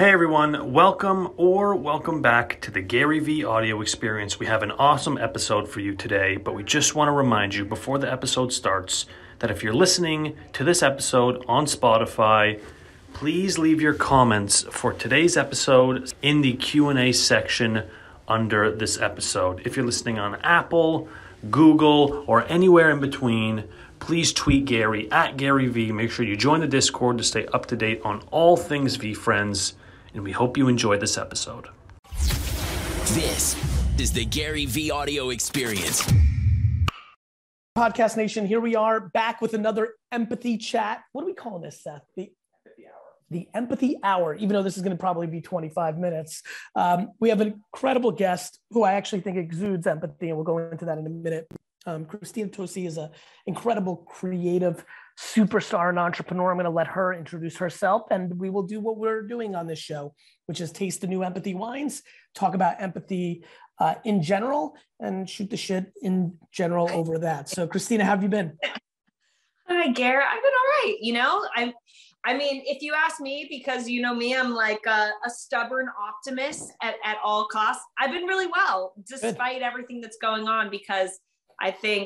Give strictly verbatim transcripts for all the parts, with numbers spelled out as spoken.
Hey everyone, welcome or welcome back to the Gary V audio experience. We have an awesome episode for you today, but we just want to remind you before the episode starts that if you're listening to this episode on Spotify, please leave your comments for today's episode in the Q and A section under this episode. If you're listening on Apple, Google, or anywhere in between, please tweet Gary at Gary V. Make sure you join the Discord to stay up to date on all things V Friends. And we hope you enjoyed this episode. This is the Gary V audio experience. Podcast Nation, here we are back with another empathy chat. What are we calling this, Seth? The empathy hour. The empathy hour, even though this is going to probably be twenty-five minutes. Um, we have an incredible guest who I actually think exudes empathy, and we'll go into that in a minute. Um, Christina Tosi is an incredible creative superstar and entrepreneur. I'm going to let her introduce herself, and we will do what we're doing on this show, which is taste the new empathy wines, talk about empathy uh, in general, and shoot the shit in general over that. So, Christina, how have you been? Hi, Garrett. I've been all right. You know, I'm, I mean, if you ask me, because you know me, I'm like a, a stubborn optimist at, at all costs. I've been really well, despite Good. everything that's going on, because I think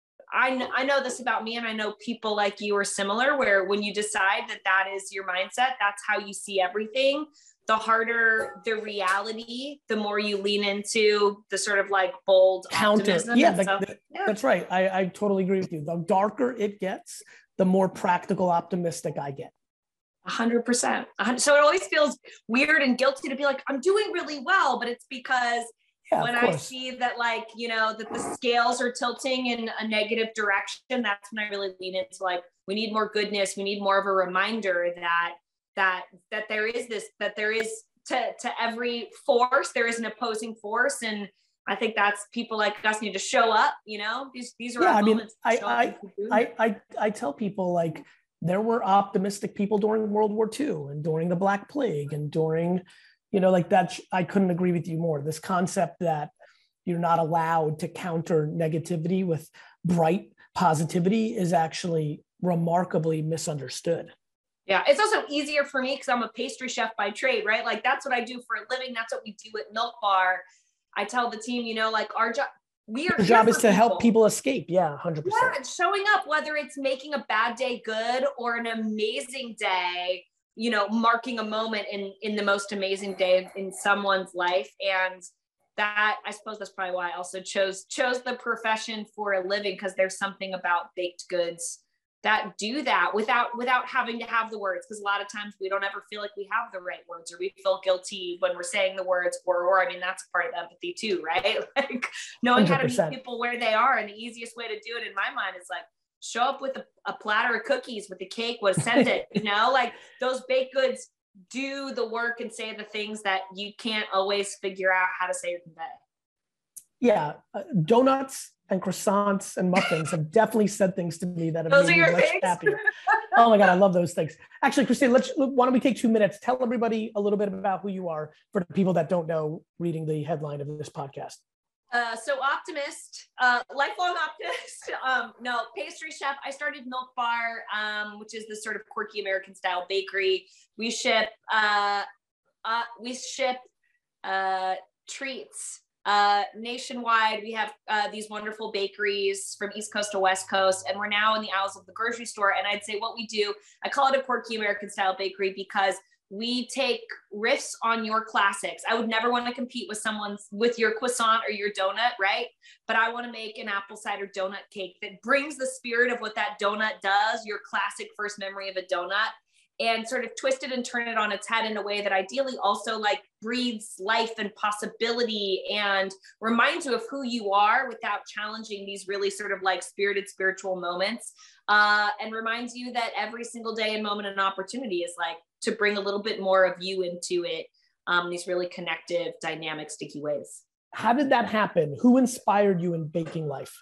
I know, I know this about me, and I know people like you are similar, where when you decide that that is your mindset, that's how you see everything, the harder the reality, the more you lean into the sort of like bold counter. optimism. Yeah, the, so, the, yeah, that's right. I, I totally agree with you. The darker it gets, the more practical optimistic I get. A hundred percent. So it always feels weird and guilty to be like, I'm doing really well, but it's because Yeah, when I see that, like, you know, that the scales are tilting in a negative direction, that's when I really lean into like, we need more goodness. We need more of a reminder that, that, that there is this, that there is to, to every force, there is an opposing force. And I think that's people like us need to show up, you know, these, these are, yeah, our I mean, moments I, I, I, I, I tell people, like, there were optimistic people during World War Two and during the Black Plague and during, you know, like that, I couldn't agree with you more. This concept that you're not allowed to counter negativity with bright positivity is actually remarkably misunderstood. Yeah, it's also easier for me because I'm a pastry chef by trade, right? Like that's what I do for a living. That's what we do at Milk Bar. I tell the team, you know, like our job, we are. Your job is to people. help people escape. Yeah, one hundred percent. Yeah, showing up, whether it's making a bad day good or an amazing day, you know, marking a moment in, in the most amazing day in someone's life. And that, I suppose that's probably why I also chose, chose the profession for a living, because there's something about baked goods that do that without, without having to have the words. Because a lot of times we don't ever feel like we have the right words, or we feel guilty when we're saying the words, or, or, I mean, that's part of empathy too, right? Like knowing one hundred percent. How to meet people where they are. And the easiest way to do it in my mind is like, show up with a, a platter of cookies with the cake, was send it, you know, like those baked goods do the work and say the things that you can't always figure out how to say or convey. Yeah. Uh, donuts and croissants and muffins have definitely said things to me that have those made me much happier. Oh my God, I love those things. Actually, Christine, let's, why don't we take two minutes? Tell everybody a little bit about who you are for the people that don't know, reading the headline of this podcast. Uh, so optimist, uh, lifelong optimist, um, no, pastry chef. I started Milk Bar, um, which is this sort of quirky American style bakery. We ship, uh, uh, we ship, uh, treats, uh, nationwide. We have, uh, these wonderful bakeries from East Coast to West Coast, and we're now in the aisles of the grocery store. And I'd say what we do, I call it a quirky American style bakery because we take riffs on your classics. I would never want to compete with someone's, with your croissant or your donut, right? But I want to make an apple cider donut cake that brings the spirit of what that donut does, your classic first memory of a donut, and sort of twist it and turn it on its head in a way that ideally also like breathes life and possibility and reminds you of who you are without challenging these really sort of like spirited spiritual moments, uh, and reminds you that every single day and moment and opportunity is like to bring a little bit more of you into it, um, these really connective, dynamic, sticky ways. How did that happen? Who inspired you in baking life?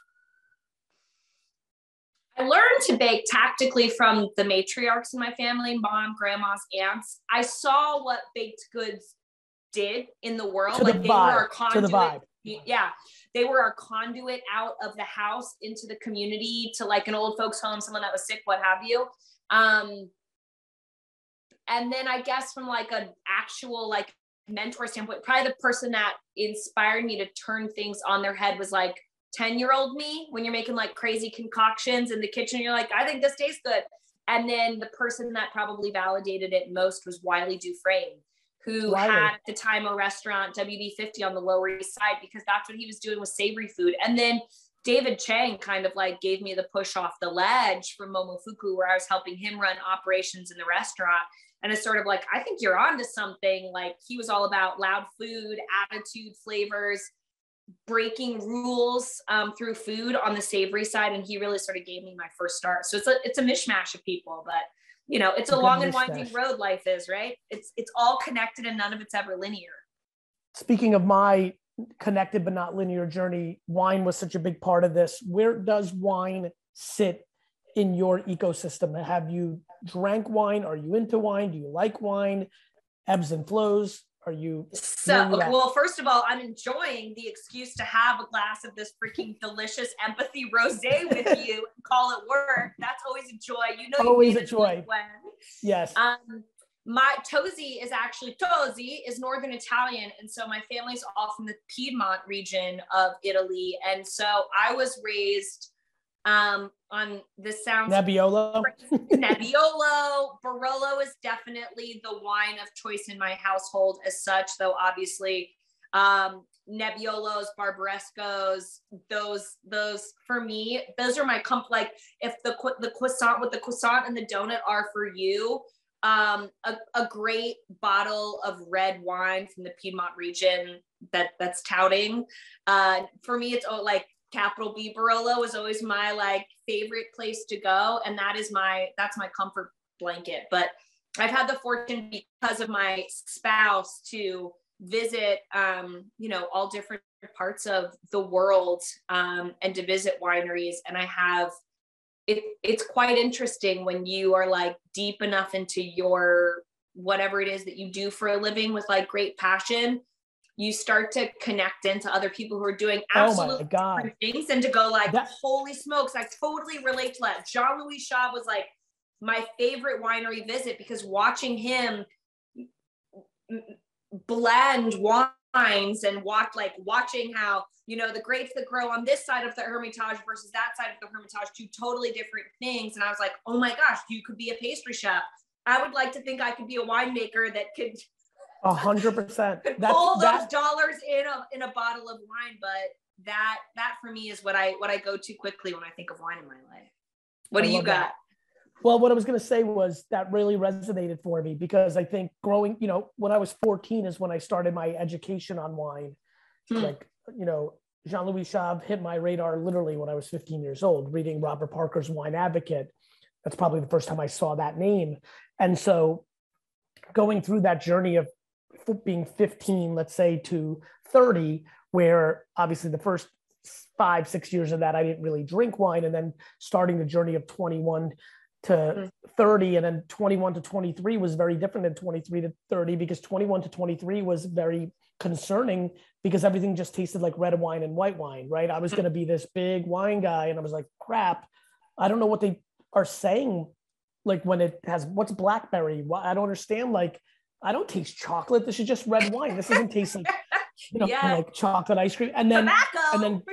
I learned to bake tactically from the matriarchs in my family, mom, grandmas, aunts. I saw what baked goods did in the world. To like the they vibe, were our conduit. to the vibe. Yeah. They were our conduit out of the house into the community, to like an old folks home, someone that was sick, what have you. Um, and then I guess from like an actual like mentor standpoint, probably the person that inspired me to turn things on their head was like ten year old me, when you're making like crazy concoctions in the kitchen, you're like, I think this tastes good. And then the person that probably validated it most was Wiley Dufresne, who Wiley. had at the time a restaurant, W D fifty, on the Lower East Side, because that's what he was doing with savory food. And then David Chang kind of like gave me the push off the ledge from Momofuku, where I was helping him run operations in the restaurant. And it's sort of like, I think you're onto something. Like, he was all about loud food, attitude, flavors, breaking rules um, through food on the savory side. And he really sort of gave me my first start. So it's a, it's a mishmash of people, but you know, it's a Good long and mishmash. winding road, life is, right? It's, it's all connected and none of it's ever linear. Speaking of my connected but not linear journey, wine was such a big part of this. Where does wine sit in your ecosystem? Have you drank wine? Are you into wine? Do you like wine? Ebbs and flows? Are you? So, well, first of all, I'm enjoying the excuse to have a glass of this freaking delicious Empathy Rosé with you and call it work. That's always a joy. You know, always you a joy. When. Yes. Um, my Tosi is actually Tosi is Northern Italian, and so my family's all from the Piedmont region of Italy, and so I was raised um on this sounds Nebbiolo. Nebbiolo. Barolo is definitely the wine of choice in my household as such, though obviously um Nebbiolos, Barbarescos, those those for me, those are my comp like if the the croissant with the croissant and the donut are for you, um a, a great bottle of red wine from the Piedmont region that that's touting. Uh for me, it's oh, like capital B Barolo is always my like favorite place to go. And that is my, that's my comfort blanket. But I've had the fortune, because of my spouse, to visit, um, you know, all different parts of the world, um, and to visit wineries. And I have, it, it's quite interesting when you are like deep enough into your, whatever it is that you do for a living with like great passion, you start to connect into other people who are doing absolutely oh my God. different things, and to go like, that- holy smokes, I totally relate to that. Jean-Louis Chave was like my favorite winery visit, because watching him blend wines and watch, like watching how, you know, the grapes that grow on this side of the Hermitage versus that side of the Hermitage, two totally different things. And I was like, oh my gosh, you could be a pastry chef. I would like to think I could be a winemaker that could A hundred percent. pull those dollars in a in a bottle of wine. But that that for me is what I what I go to quickly when I think of wine in my life. What I do you love got? that. Well, what I was going to say was that really resonated for me, because I think growing, you know, when I was fourteen is when I started my education on wine. Hmm. Like, you know, Jean-Louis Chave hit my radar literally when I was fifteen years old, reading Robert Parker's Wine Advocate. That's probably the first time I saw that name. And so going through that journey of being fifteen, let's say, to thirty, where obviously the first five, six years of that, I didn't really drink wine, and then starting the journey of twenty-one to thirty, and then twenty-one to twenty-three was very different than twenty-three to thirty, because twenty-one to twenty-three was very concerning, because everything just tasted like red wine and white wine, right? I was going to be this big wine guy, and I was like, crap, I don't know what they are saying. Like when it has, what's blackberry? I don't understand. Like, I don't taste chocolate. This is just red wine. This doesn't taste like, you know, Yeah. like chocolate ice cream. And then, Tobacco. and then,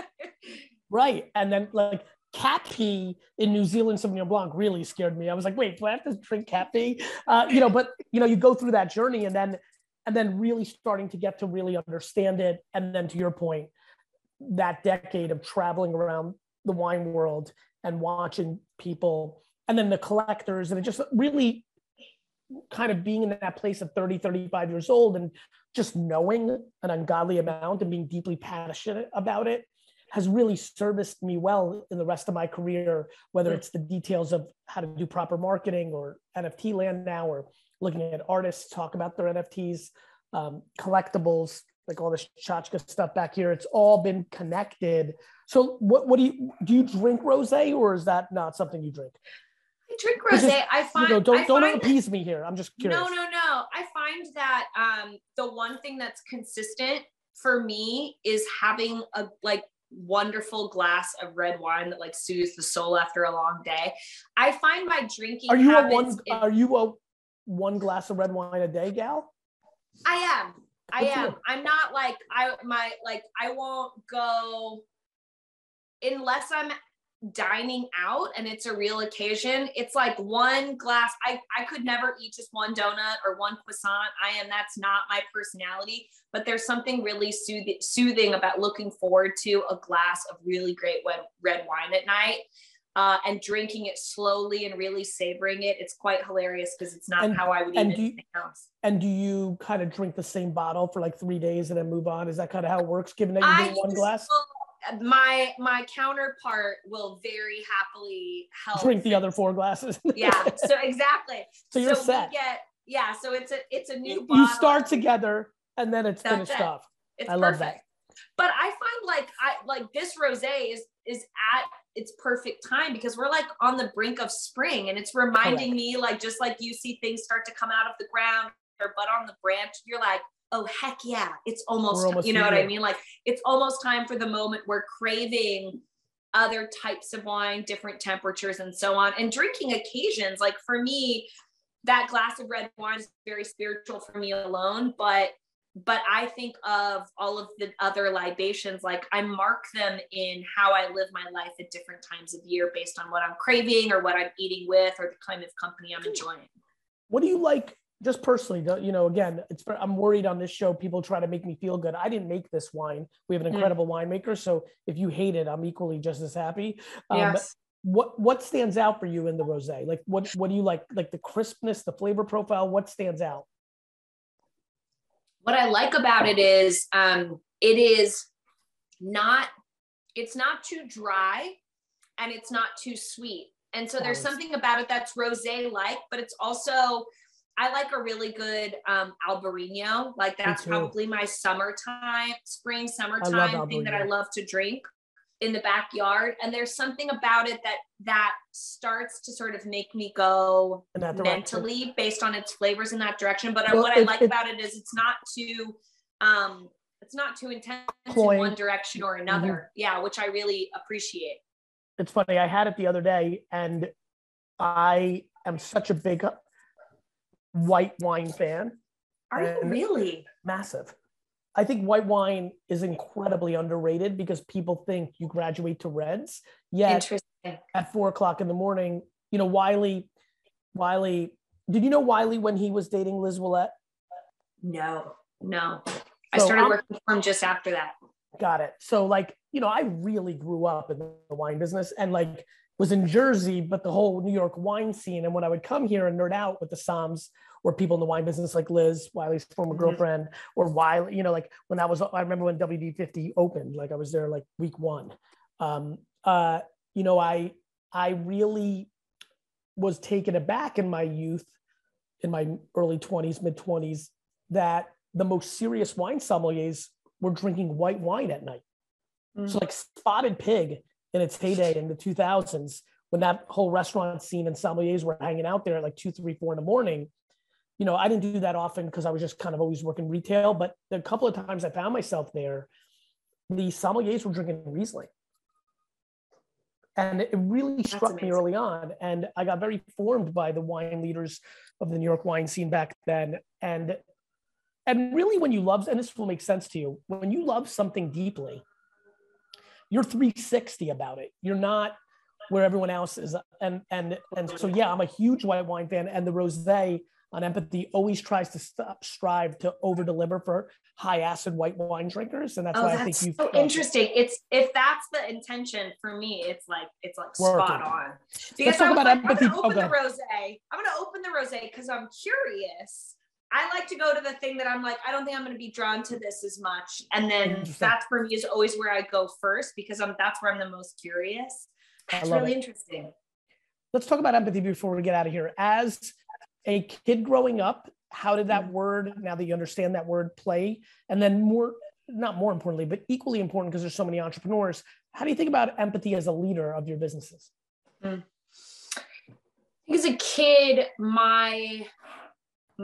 right. And then like cat pee in New Zealand Sauvignon Blanc really scared me. I was like, wait, do I have to drink cat pee? Uh, you know, but you know, you go through that journey, and then, and then really starting to get to really understand it. And then to your point, that decade of traveling around the wine world and watching people, and then the collectors, and it just really kind of being in that place of thirty, thirty-five years old, and just knowing an ungodly amount and being deeply passionate about it has really serviced me well in the rest of my career, whether it's the details of how to do proper marketing, or N F T land now, or looking at artists talk about their N F Ts, um, collectibles, like all this tchotchke stuff back here. It's all been connected. So what, what do you, do you drink rosé, or is that not something you drink? I drink rosé. I find, you know, don't I don't find appease me here. I'm just curious. No, no, no. I find that um, the one thing that's consistent for me is having a like wonderful glass of red wine that like soothes the soul after a long day. I find my drinking Are you a habits one? in- Are you a one glass of red wine a day gal? I am. I Good for am. you. I'm not like I my like I won't go unless I'm dining out and it's a real occasion. It's like one glass. I, I could never eat just one donut or one croissant. I am, that's not my personality, but there's something really soothing, soothing about looking forward to a glass of really great red, red wine at night. Uh, and drinking it slowly and really savoring it. It's quite hilarious because it's not And- how I would eat and do you- anything else. And do you kind of drink the same bottle for like three days and then move on? Is that kind of how it works, given that you I do one just glass? will- my my counterpart will very happily help Drink the other four glasses. Yeah, so exactly. So you're we set. get yeah, so it's a it's a new You bottle. start together and then it's That's finished it. off. It's I love perfect. that. But I find like I like this rosé is is at its perfect time because we're like on the brink of spring and it's reminding Correct. me like just like you see things start to come out of the ground or bud on the branch, you're like, oh heck yeah, it's almost, We're almost you know what here. I mean? Like it's almost time for the moment we're craving other types of wine, different temperatures and so on. And drinking occasions, like for me, that glass of red wine is very spiritual for me alone, but but I think of all of the other libations, like I mark them in how I live my life at different times of year based on what I'm craving or what I'm eating with or the kind of company I'm enjoying. What do you like, just personally? don't- You know, again, it's I'm worried on this show, people try to make me feel good. I didn't make this wine. We have an Mm. incredible winemaker. So if you hate it, I'm equally just as happy. Um, Yes. What what stands out for you in the rosé? Like what what do you like? Like the crispness, the flavor profile, what stands out? What I like about it is um, it is not, it's not too dry and it's not too sweet. And so there's Balance. something about it that's rosé-like, but it's also, I like a really good um, Albarino. Like that's too. probably my summertime, spring, love summertime thing that I Albarino. love to drink in the backyard. And there's something about it that that starts to sort of make me go In that direction. mentally based on its flavors in that direction. But Well, what I it- like it- about it is it's not too, um, it's not too intense Cloying. in one direction or another. Mm-hmm. Yeah, which I really appreciate. It's funny. I had it the other day, and I am such a big white wine fan. Are you And- really? Massive. I think white wine is incredibly underrated because people think you graduate to reds. Yet Interesting. at four o'clock in the morning, you know, Wiley, Wiley, did you know Wiley when he was dating Liz Willette? No, no. I So started I'm- working for him just after that. Got it. So like, you know, I really grew up in the wine business and like was in Jersey, but the whole New York wine scene. And when I would come here and nerd out with the Soms or people in the wine business like Liz, Wiley's former Mhm. girlfriend, or Wiley, you know, like when that was, I remember when W D fifty opened, like I was there like week one. Um, uh, you know, I, I really was taken aback in my youth, in my early twenties, mid twenties, that the most serious wine sommeliers were drinking white wine at night. Mm. So like Spotted Pig in its heyday in the two thousands, when that whole restaurant scene and sommeliers were hanging out there at like two, three, four in the morning, you know, I didn't do that often because I was just kind of always working retail. But the couple of times I found myself there, the sommeliers were drinking Riesling. And it really That's struck me amazing. early on. And I got very formed by the wine leaders of the New York wine scene back then. And and really when you love, and this will make sense to you, when you love something deeply, you're three sixty about it. You're not where everyone else is. And and and so yeah, I'm a huge white wine fan, and the rosé on Empathy always tries to stop, strive to over deliver for high acid white wine drinkers, and that's Oh, why I that's think you've so interesting. It's if that's the intention for me, it's like it's like Working. spot on. Because talk I was about like, empathy. I'm gonna open Oh, the go rosé. I'm gonna open the rosé because I'm curious. I like to go to the thing that I'm like, I don't think I'm gonna be drawn to this as much. And then Interesting. that for me is always where I go first because I'm that's where I'm the most curious. That's love really it. interesting. Let's talk about empathy before we get out of here. As a kid growing up, how did that word, now that you understand that word, play? And then more, not more importantly, but equally important because there's so many entrepreneurs, how do you think about empathy as a leader of your businesses? Mm. As a kid, my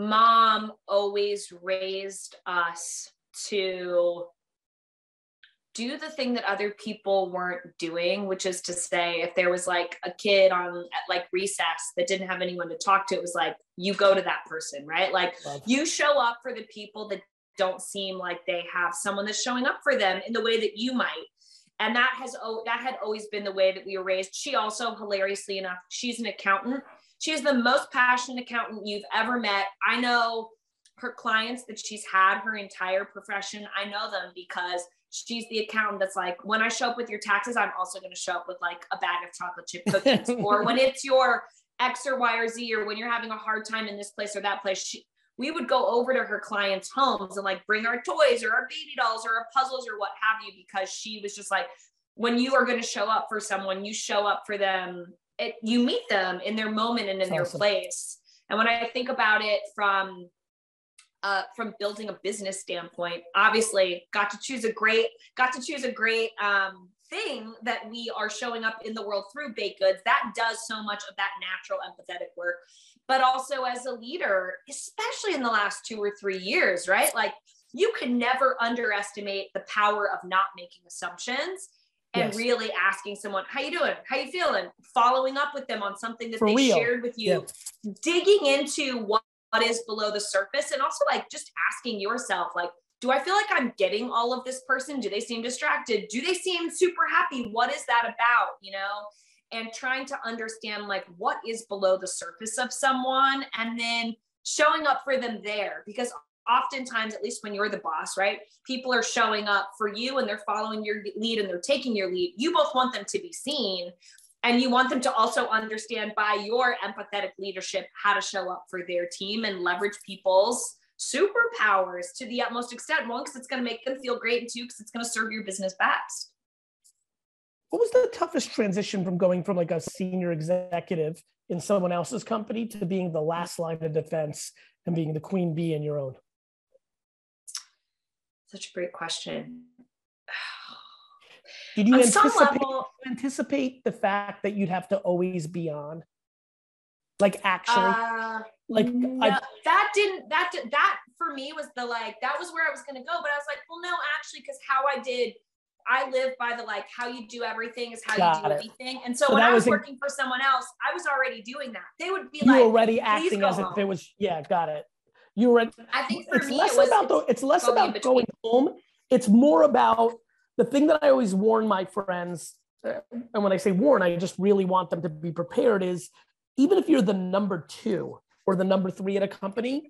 mom always raised us to do the thing that other people weren't doing, which is to say, if there was like a kid on at like recess that didn't have anyone to talk to, it was like, you go to that person, right? Like you show up for the people that don't seem like they have someone that's showing up for them in the way that you might. And that has, oh, that had always been the way that we were raised. She also, hilariously enough, she's an accountant. She is the most passionate accountant you've ever met. I know her clients that she's had her entire profession. I know them because she's the accountant that's like, when I show up with your taxes, I'm also going to show up with like a bag of chocolate chip cookies. Or when it's your X or Y or Z, or when you're having a hard time in this place or that place, she, we would go over to her clients' homes and like bring our toys or our baby dolls or our puzzles or what have you, because she was just like, when you are going to show up for someone, you show up for them. It, you meet them in their moment and in their awesome. place. And when I think about it from Uh, from building a business standpoint, obviously got to choose a great, got to choose a great um, thing that we are showing up in the world through baked goods. That does so much of that natural empathetic work, but also as a leader, especially in the last two or three years, right? Like you can never underestimate the power of not making assumptions and yes. really asking someone, how you doing? How you feeling? Following up with them on something that For they real. shared with you, yeah. Digging into what what is below the surface, and also like just asking yourself, like, do I feel like I'm getting all of this person? Do they seem distracted? Do they seem super happy? What is that about? You know, and trying to understand like what is below the surface of someone, and then showing up for them there, because oftentimes, at least when you're the boss, right? People are showing up for you and they're following your lead and they're taking your lead. You both want them to be seen. And you want them to also understand by your empathetic leadership how to show up for their team and leverage people's superpowers to the utmost extent. One, because it's going to make them feel great, and two, because it's going to serve your business best. What was the toughest transition from going from like a senior executive in someone else's company to being the last line of defense and being the queen bee in your own? Such a great question. Did you on anticipate, some level, anticipate the fact that you'd have to always be on? Like actually, uh, like no, I, that didn't, that, did, that for me was the, like, that was where I was going to go. But I was like, well, no, actually, because how I did, I live by the, like, how you do everything is how you do it. anything. And so, So when that I was was in- working for someone else, I was already doing that. They would be you like, were already please acting go as home. if it was, yeah, got it. You were, I think for it's me, less it was, about the, it's it's less going in about between. going home. It's more about the thing that I always warn my friends, uh, and when I say warn, I just really want them to be prepared, is even if you're the number two or the number three at a company,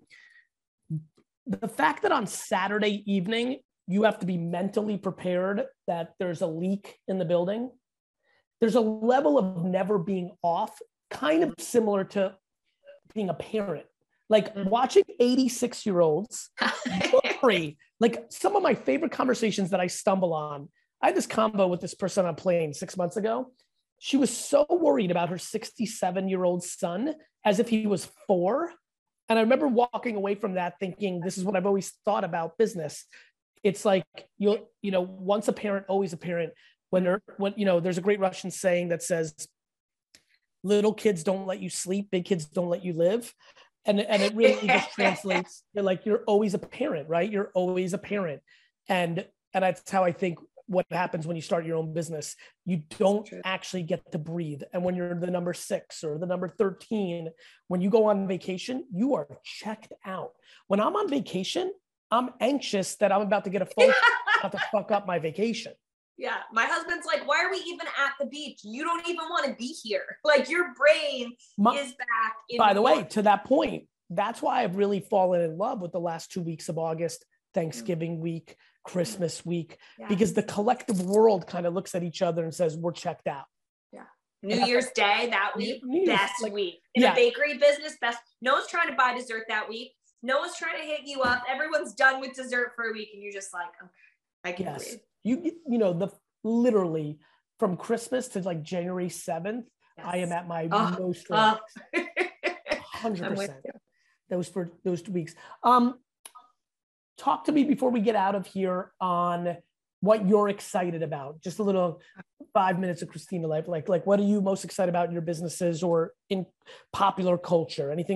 the fact that on Saturday evening, you have to be mentally prepared that there's a leak in the building. There's a level of never being off, kind of similar to being a parent. Like watching eighty-six year olds worry. Like some of my favorite conversations that I stumble on. I had this combo with this person on a plane six months ago. She was so worried about her sixty-seven year old son as if he was four. And I remember walking away from that thinking, this is what I've always thought about business. It's like, you'll, you know, once a parent, always a parent. When they're, when, you know, there's a great Russian saying that says, little kids don't let you sleep, big kids don't let you live. And, and it really just translates, you're like, you're always a parent, right? You're always a parent. And, and that's how I think what happens when you start your own business. You don't actually get to breathe. And when you're the number six or the number thirteen, when you go on vacation, you are checked out. When I'm on vacation, I'm anxious that I'm about to get a phone call about to fuck up my vacation. Yeah. My husband's like, why are we even at the beach? You don't even want to be here. Like your brain my, is back. In by the way, to that point, that's why I've really fallen in love with the last two weeks of August, Thanksgiving week, Christmas week, yeah. because the collective world kind of looks at each other and says, we're checked out. Yeah. New and Year's Day that week, New best like, week. In yeah. a bakery business, best. No one's trying to buy dessert that week. No one's trying to hit you up. Everyone's done with dessert for a week. And you're just like, okay, I can yes. breathe. You, you know, the literally from Christmas to like January seventh, yes. I am at my oh, most relaxed. Uh, one hundred percent. Those for those two weeks. Um, talk to me before we get out of here on what you're excited about. Just a little five minutes of Christina life. Like, like what are you most excited about in your businesses or in popular culture? Anything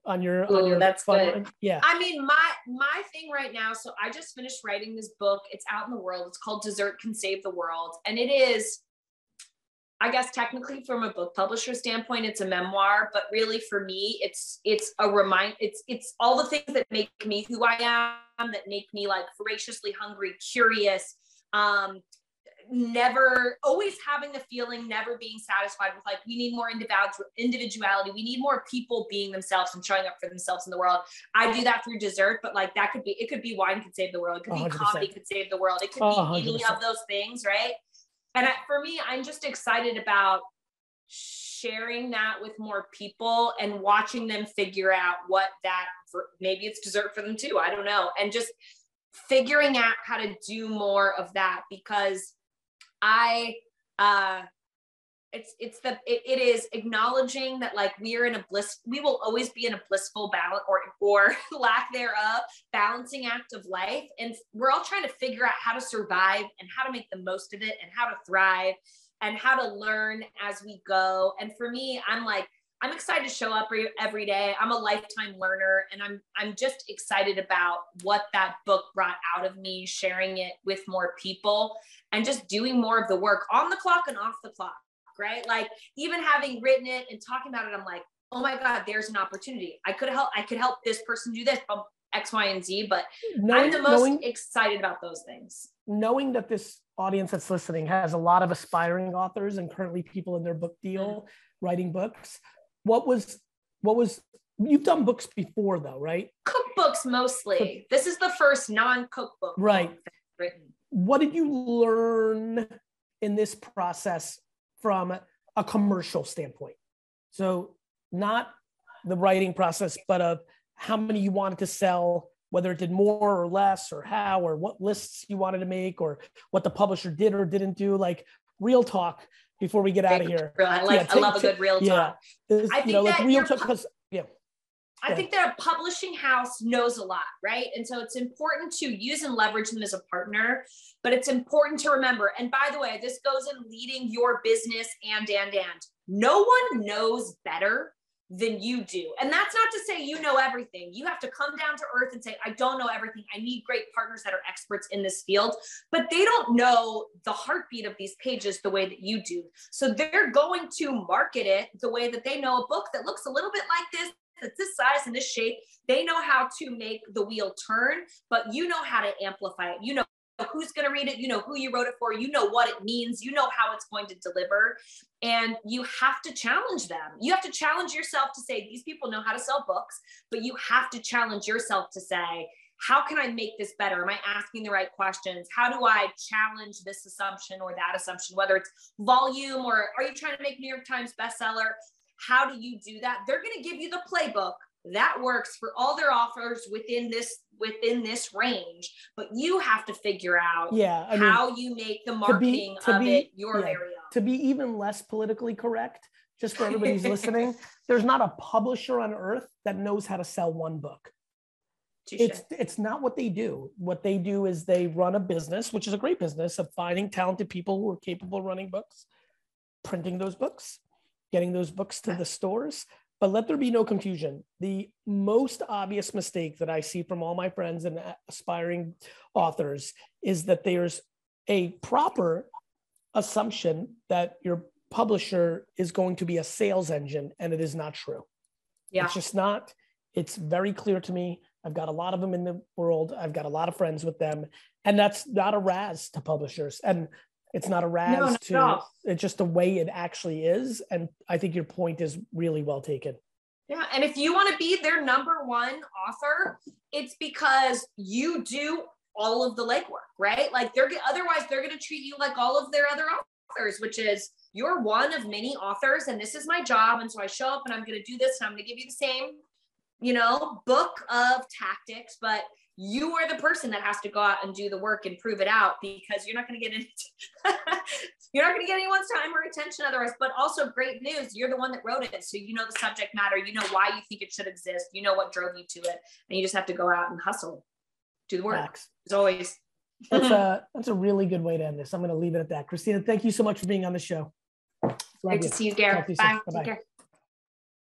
on your, Ooh, on your that's fun good. line? Yeah. I mean, my my thing right now, so I just finished writing this book. It's out in the world. It's called Dessert Can Save the World. And it is, I guess technically from a book publisher standpoint, it's a memoir, but really for me, it's it's a remind, it's it's all the things that make me who I am, that make me like voraciously hungry, curious, um, never always having the feeling, never being satisfied with like, we need more individuality. We need more people being themselves and showing up for themselves in the world. I do that through dessert, but like that could be, it could be wine could save the world. It could be one hundred percent. Comedy could save the world. It could be one hundred percent. any of those things. Right. And I, for me, I'm just excited about sharing that with more people and watching them figure out what that, for, maybe it's dessert for them too. I don't know. And just figuring out how to do more of that, because I, uh, it's, it's the, it, it is acknowledging that like we are in a bliss, we will always be in a blissful balance or, or lack thereof, balancing act of life. And we're all trying to figure out how to survive and how to make the most of it and how to thrive and how to learn as we go. And for me, I'm like, I'm excited to show up every day. I'm a lifetime learner, and I'm I'm just excited about what that book brought out of me, sharing it with more people and just doing more of the work on the clock and off the clock, right? Like even having written it and talking about it, I'm like, oh my God, there's an opportunity. I could help, I could help this person do this, X, Y, and Z, but knowing, I'm the most knowing, excited about those things. Knowing that this audience that's listening has a lot of aspiring authors and currently people in their book deal, mm-hmm. writing books. What was, what was, you've done books before though, right? Cookbooks mostly. Cook- this is the first non-cookbook right. book written. What did you learn in this process from a commercial standpoint? So not the writing process, but of how many you wanted to sell, whether it did more or less, or how, or what lists you wanted to make, or what the publisher did or didn't do, like real talk. Before we get out of here, I like. Yeah, take, I love a good real talk. Yeah, I think you know, like real talk because yeah. I think that a publishing house knows a lot, right? And so it's important to use and leverage them as a partner, but it's important to remember. And by the way, this goes in leading your business and and and no one knows better than you do. And that's not to say you know everything. You have to come down to earth and say, I don't know everything. I need great partners that are experts in this field, but they don't know the heartbeat of these pages the way that you do. So they're going to market it the way that they know a book that looks a little bit like this, that's this size and this shape. They know how to make the wheel turn, but you know how to amplify it. You know who's going to read it. You know who you wrote it for. You know what it means. You know how it's going to deliver. And you have to challenge them. You have to challenge yourself to say, these people know how to sell books, but you have to challenge yourself to say, how can I make this better? Am I asking the right questions? How do I challenge this assumption or that assumption, whether it's volume or are you trying to make New York Times bestseller? How do you do that? They're going to give you the playbook that works for all their offers within this within this range, but you have to figure out yeah, I how mean, you make the marketing to be, to of be, it your yeah, area. To be even less politically correct, just for everybody who's listening, there's not a publisher on earth that knows how to sell one book. Touché. It's it's not what they do. What they do is they run a business, which is a great business of finding talented people who are capable of running books, printing those books, getting those books to the stores. But let there be no confusion. The most obvious mistake that I see from all my friends and aspiring authors is that there's a proper assumption that your publisher is going to be a sales engine, and it is not true. Yeah. It's just not. It's very clear to me. I've got a lot of them in the world. I've got a lot of friends with them, and that's not a razz to publishers. And it's not a razz no, to, no. It's just the way it actually is. And I think your point is really well taken. Yeah. And if you want to be their number one author, it's because you do all of the legwork, right? Like they're, otherwise they're going to treat you like all of their other authors, which is you're one of many authors and this is my job. And so I show up and I'm going to do this and I'm going to give you the same, you know, book of tactics, but you are the person that has to go out and do the work and prove it out, because you're not going to get any, you're not going to get anyone's time or attention otherwise. But also great news, you're the one that wrote it. So you know the subject matter, you know why you think it should exist, you know what drove you to it, and you just have to go out and hustle, do the work. Max. As always. That's a, that's a really good way to end this. I'm going to leave it at that. Christina, thank you so much for being on the show. Love Great you. to see you, Gareth. Bye. Take care.